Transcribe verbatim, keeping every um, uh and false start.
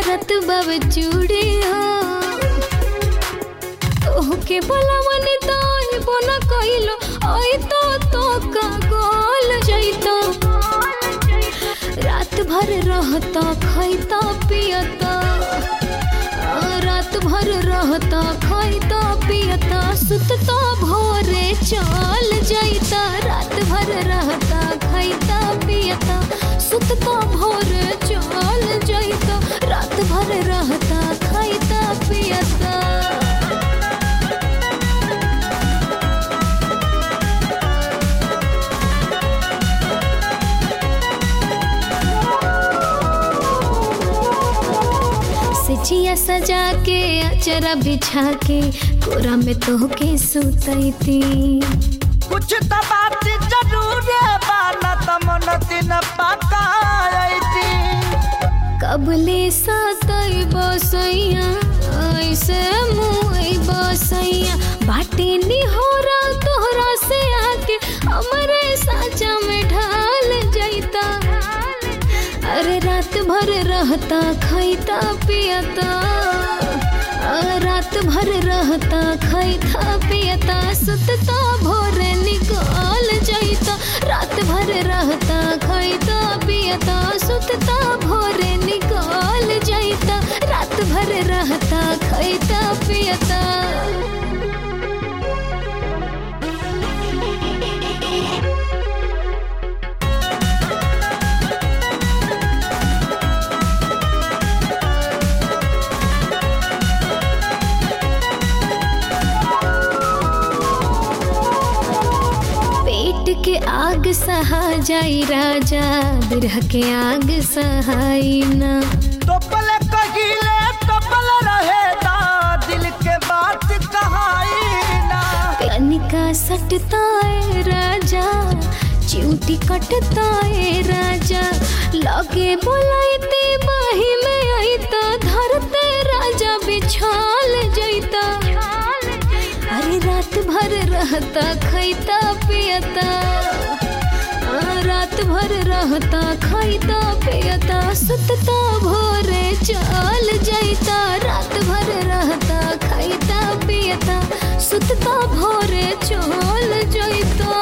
करत बाब चूड़ी हो तोहके बोला मनी तो बोना कइलो आई तो तो का गोल जइतो रात भर रहता खैता पियता रात भर रहता खैता पियता सुतता भोरे चल जाता रात भर रहता खैता पियता सुतता भोरे चल जाता रात भर रहता खैता पियता सिचिया सजा के अचरा बिछा के कोरा में तोहके सुतैती कुछ तो बात जरूर बाना तमन दिन पकाईती कबले सतई बसैया ऐसे मुई बसैया बाटे निहोरा तोहरा से आके हमरे साचा में ढाल जाता अरे रात भर रहता खैता पियता रात भर रहता खैता पियता सुतता भोरे निकाल जाता रात भर रहता खैता पियता सुतता भोरे निकाल जाता रात भर रहता खैता पियता के आग सहा जाई राजा बिरह के आग सहाई ना तोपले कहिले तोपल रहेदा दिल के बात कहाई ना कनिका सटता है राजा चिऊटी कटता है राजा लगे बोलाइते बाही में आईता धरते राजा बिछाल जाता अरे रात भर रहता खैता पियता रात भर रहता खैता पियता सुतता भोरे चल जाता रात भर रहता खैता पियता सुतता भोरे चल जाता।